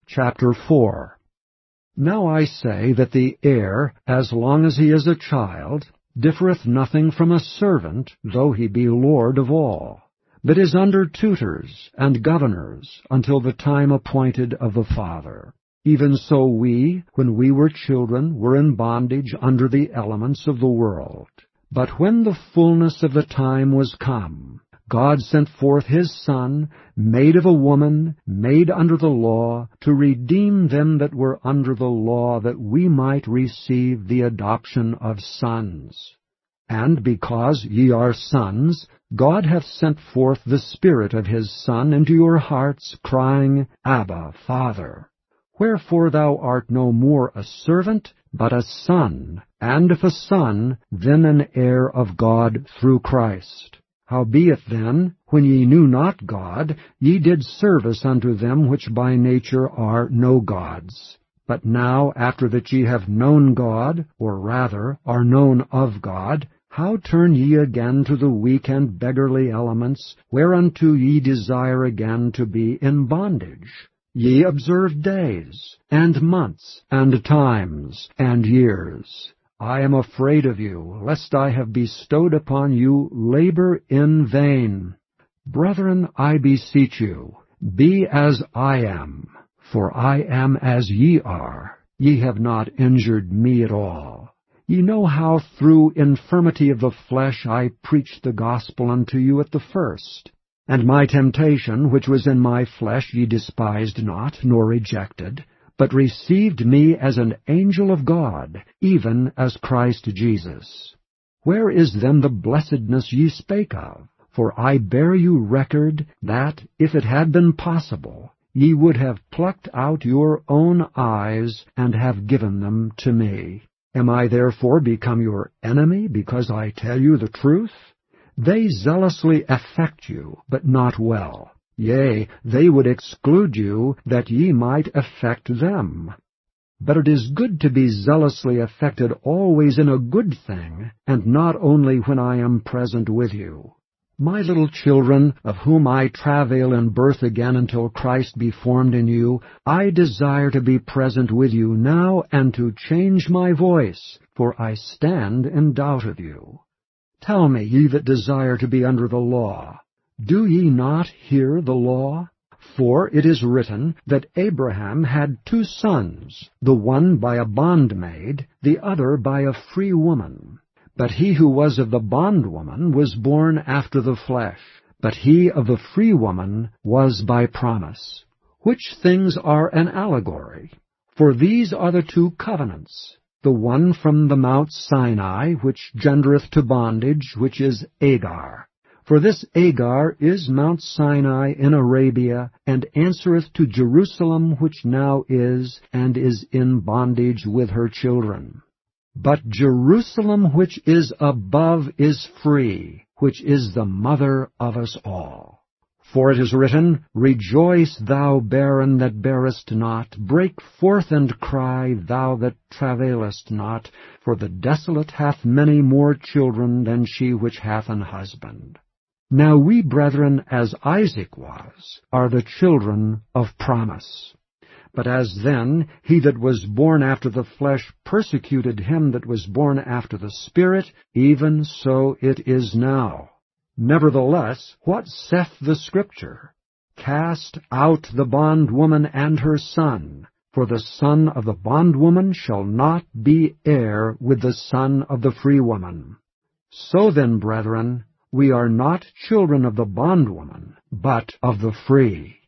Chapter 4. Now I say that the heir, as long as he is a child, differeth nothing from a servant, though he be lord of all, but is under tutors and governors until the time appointed of the Father. Even so we, when we were children, were in bondage under the elements of the world. But when the fullness of the time was come, God sent forth his Son, made of a woman, made under the law, to redeem them that were under the law, that we might receive the adoption of sons. And because ye are sons, God hath sent forth the Spirit of his Son into your hearts, crying, Abba, Father. Wherefore thou art no more a servant, but a son, and if a son, then an heir of God through Christ. Howbeit then, when ye knew not God, ye did service unto them which by nature are no gods. But now, after that ye have known God, or rather, are known of God, how turn ye again to the weak and beggarly elements, whereunto ye desire again to be in bondage? Ye observe days, and months, and times, and years. I am afraid of you, lest I have bestowed upon you labor in vain. Brethren, I beseech you, be as I am, for I am as ye are. Ye have not injured me at all. Ye know how through infirmity of the flesh I preached the gospel unto you at the first. And my temptation, which was in my flesh, ye despised not, nor rejected, but received me as an angel of God, even as Christ Jesus. Where is then the blessedness ye spake of? For I bear you record that, if it had been possible, ye would have plucked out your own eyes, and have given them to me. Am I therefore become your enemy, because I tell you the truth? They zealously affect you, but not well. Yea, they would exclude you, that ye might affect them. But it is good to be zealously affected always in a good thing, and not only when I am present with you. My little children, of whom I travail in birth again until Christ be formed in you, I desire to be present with you now, and to change my voice, for I stand in doubt of you. Tell me, ye that desire to be under the law, do ye not hear the law? For it is written that Abraham had 2 sons, the one by a bondmaid, the other by a free woman. But he who was of the bondwoman was born after the flesh, but he of the free woman was by promise. Which things are an allegory? For these are the 2 covenants. The one from the Mount Sinai, which gendereth to bondage, which is Agar. For this Agar is Mount Sinai in Arabia, and answereth to Jerusalem, which now is, and is in bondage with her children. But Jerusalem which is above is free, which is the mother of us all. For it is written, Rejoice, thou barren that bearest not, break forth and cry, thou that travailest not, for the desolate hath many more children than she which hath an husband. Now we, brethren, as Isaac was, are the children of promise. But as then he that was born after the flesh persecuted him that was born after the Spirit, even so it is now. Nevertheless, what saith the Scripture? Cast out the bondwoman and her son, for the son of the bondwoman shall not be heir with the son of the free woman. So then, brethren, we are not children of the bondwoman, but of the free.